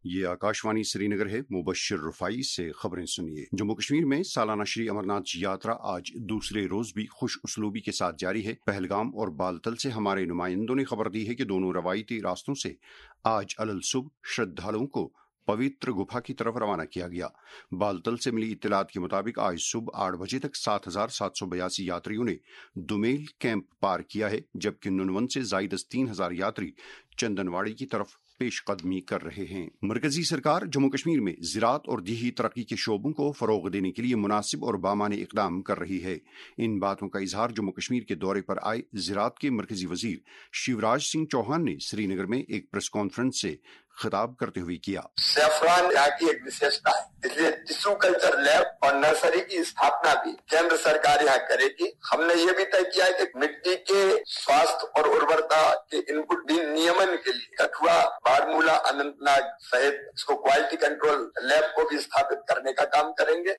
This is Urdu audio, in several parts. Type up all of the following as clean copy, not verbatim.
یہ آکاشوانی سری نگر ہے۔ مبشر رفائی سے خبریں سنیے۔ جموں کشمیر میں سالانہ شری امرناتھ یاترا آج دوسرے روز بھی خوش اسلوبی کے ساتھ جاری ہے۔ پہلگام اور بالتل سے ہمارے نمائندوں نے خبر دی ہے کہ دونوں روایتی راستوں سے آج الصبح شردھالوں کو پوتر گپھا کی طرف روانہ کیا گیا۔ بالتل سے ملی اطلاعات کے مطابق آج صبح 8 بجے تک 7,782 یاتریوں نے دومیل کیمپ پار کیا ہے، جبکہ ننون سے زائد از 3,000 یاتری چندنواڑی کی طرف پیش قدمی کر رہے ہیں۔ مرکزی سرکار جموں کشمیر میں زراعت اور دیہی ترقی کے شعبوں کو فروغ دینے کے لیے مناسب اور بامعنی اقدام کر رہی ہے۔ ان باتوں کا اظہار جموں کشمیر کے دورے پر آئے زراعت کے مرکزی وزیر شیوراج سنگھ چوہان نے سری نگر میں ایک پریس کانفرنس سے خطاب کرتے ہوئے کیا۔ سیفران یہاں کی ایک وشیشتا ہے، اس لیے ٹشو کلچر لیب اور نرسری کی استھاپنا بھی کیندر سرکار یہاں کرے گی۔ ہم نے یہ بھی طے کیا ہے کہ مٹی کے سواستھ اور ارورتا کے انپٹ بھی نیمن کے لیے کٹھوا، بارمولہ، اننت ناگ سہت اس کو کوالٹی کنٹرول لیب کو بھی استھاپت کرنے کا کام کریں گے۔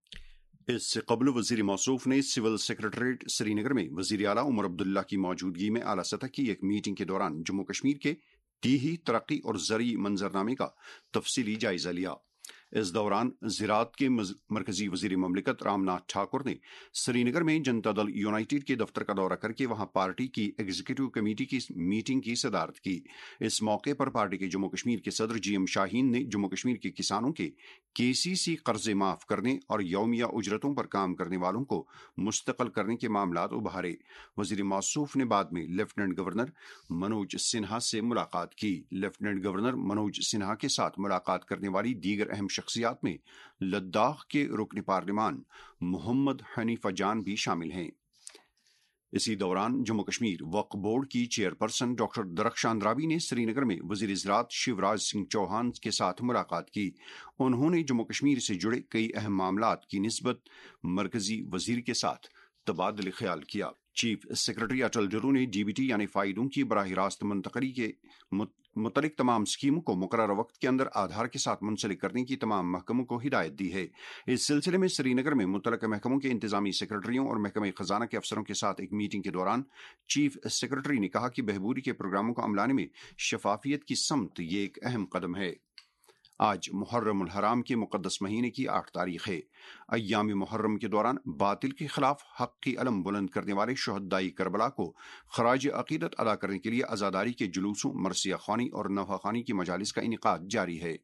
اس سے قبل وزیر موصوف نے سول سیکریٹریٹ سری نگر میں وزیر اعلیٰ عمر عبداللہ کی موجودگی میں اعلیٰ سطح کی ایک میٹنگ کے دوران جموں کشمیر کے دیہی ترقی اور زرعی منظرنامے کا تفصیلی جائزہ لیا۔ اس دوران زراعت کے مرکزی وزیر مملکت رام ناتھ ٹھاکر نے سری نگر میں جنتا دل یونائیٹڈ کے دفتر کا دورہ کر کے وہاں پارٹی کی ایگزیکٹو کمیٹی کی میٹنگ کی صدارت کی۔ اس موقع پر پارٹی کے جموں کشمیر کے صدر جی ایم شاہین نے جموں کشمیر کے کسانوں کے KCC قرضے معاف کرنے اور یومیہ اجرتوں پر کام کرنے والوں کو مستقل کرنے کے معاملات ابھارے۔ وزیر موصوف نے بعد میں لیفٹیننٹ گورنر منوج سنہا سے ملاقات کی۔ لیفٹیننٹ گورنر منوج سنہا کے ساتھ ملاقات کرنے والی دیگر اہم شخصیات میں لداخ کے رکن پارلیمان محمد حنیفہ جان بھی شامل ہیں۔ اسی دوران جموں کشمیر وقف بورڈ کی چیئرپرسن ڈاکٹر درخشان رابی نے سری نگر میں وزیر زراعت شیوراج سنگھ چوہان کے ساتھ ملاقات کی۔ انہوں نے جموں کشمیر سے جڑے کئی اہم معاملات کی نسبت مرکزی وزیر کے ساتھ تبادلہ خیال کیا۔ چیف سیکرٹری اٹل ڈرو نے DBT یعنی فائدوں کی براہ راست منتقلی کے متعلق تمام اسکیموں کو مقررہ وقت کے اندر آدھار کے ساتھ منسلک کرنے کی تمام محکموں کو ہدایت دی ہے۔ اس سلسلے میں سری نگر میں متعلقہ محکموں کے انتظامی سیکرٹریوں اور محکمہ خزانہ کے افسروں کے ساتھ ایک میٹنگ کے دوران چیف سیکرٹری نے کہا کہ بہبودی کے پروگراموں کو عملانے میں شفافیت کی سمت یہ ایک اہم قدم ہے۔ آج محرم الحرام کے مقدس مہینے کی 8 تاریخ ہے۔ ایام محرم کے دوران باطل کے خلاف حق کی علم بلند کرنے والے شہدائے کربلا کو خراج عقیدت ادا کرنے کے لیے عزاداری کے جلوسوں، مرثیہ خوانی اور نوحہ خوانی کی مجالس کا انعقاد جاری ہے۔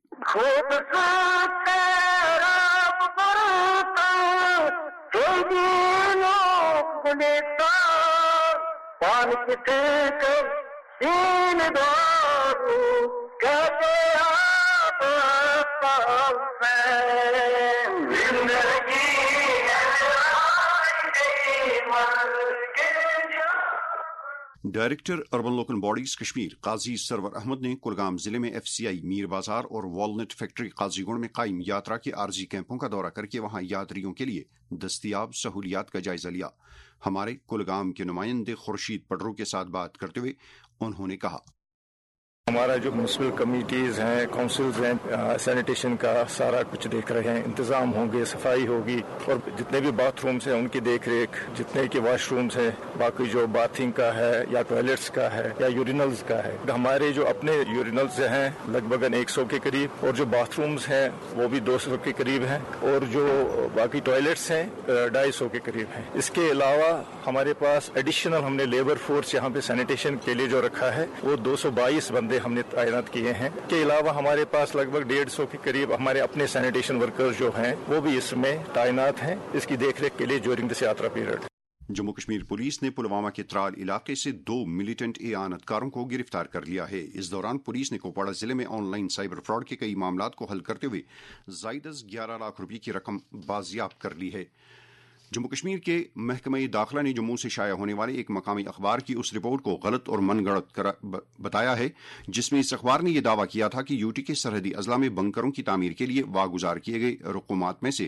Director urban local bodies Kashmir Qazi Sarwar Ahmad نے کلگام ضلع میں FCI میر بازار اور والنٹ فیکٹری قاضی گنڈ میں قائم یاترا کے عارضی کیمپوں کا دورہ کر کے وہاں یاتریوں کے لیے دستیاب سہولیات کا جائزہ لیا۔ ہمارے کلگام کے نمائندے خورشید پڈرو کے ساتھ بات کرتے ہوئے انہوں نے کہا، ہمارا جو میونسپل کمیٹیز ہیں، کونسلز ہیں، سینیٹیشن کا سارا کچھ دیکھ رہے ہیں، انتظام ہوں گے، صفائی ہوگی اور جتنے بھی باتھ رومز ہیں ان کی دیکھ ریکھ، جتنے کے واش رومز ہیں، باقی جو باتھنگ کا ہے یا ٹوائلٹس کا ہے یا یورینلز کا ہے۔ ہمارے جو اپنے یورینلز ہیں لگ بھگ 100 کے قریب اور جو باتھ رومز ہیں وہ بھی 200 کے قریب ہیں اور جو باقی ٹوائلٹس ہیں 250 کے قریب ہیں۔ اس کے علاوہ ہمارے پاس ایڈیشنل ہم نے لیبر فورس یہاں پہ سینیٹیشن کے لیے جو رکھا ہے وہ 222 بندے ہم نے تعینات کیے ہیں۔ کے علاوہ ہمارے پاس لگ بھگ 150 کے قریب ہمارے اپنے سینیٹیشن ورکرز جو ہیں وہ بھی اس میں تعینات ہیں اس کی دیکھ ریکھ کے لیے during this Yatra period. Jammu Kashmir police نے پلوامہ کے ترال علاقے سے 2 ملیٹنٹ اعانت کاروں کو گرفتار کر لیا ہے۔ اس دوران پولیس نے کپواڑہ ضلع میں آن لائن سائبر فراڈ کے کئی معاملات کو حل کرتے ہوئے زائد از 11 لاکھ روپے کی رقم بازیاب کر لی ہے۔ جموں کشمیر کے محکمہ داخلہ نے جموں سے شائع ہونے والے ایک مقامی اخبار کی اس رپورٹ کو غلط اور من گھڑت بتایا ہے جس میں اس اخبار نے یہ دعویٰ کیا تھا کہ یوٹی کے سرحدی اضلاع میں بنکروں کی تعمیر کے لیے واگزار کیے گئے رقومات میں سے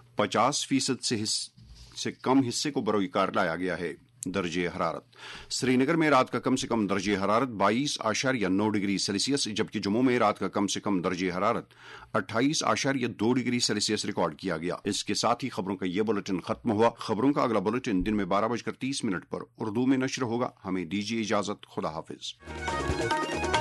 50% سے کم حصے کو بروئے کار لایا گیا ہے۔ درجہ حرارت سری نگر میں رات کا کم سے کم درجہ حرارت 22.9 ڈگری سیلسیس جبکہ جموں میں رات کا کم سے کم درجہ حرارت 28.2 ڈگری سیلسیس ریکارڈ کیا گیا۔ اس کے ساتھ ہی خبروں کا یہ بلٹن ختم ہوا۔ خبروں کا اگلا بلٹن دن میں 12:30 پر اردو میں نشر ہوگا۔ ہمیں دیجیے اجازت، خدا حافظ۔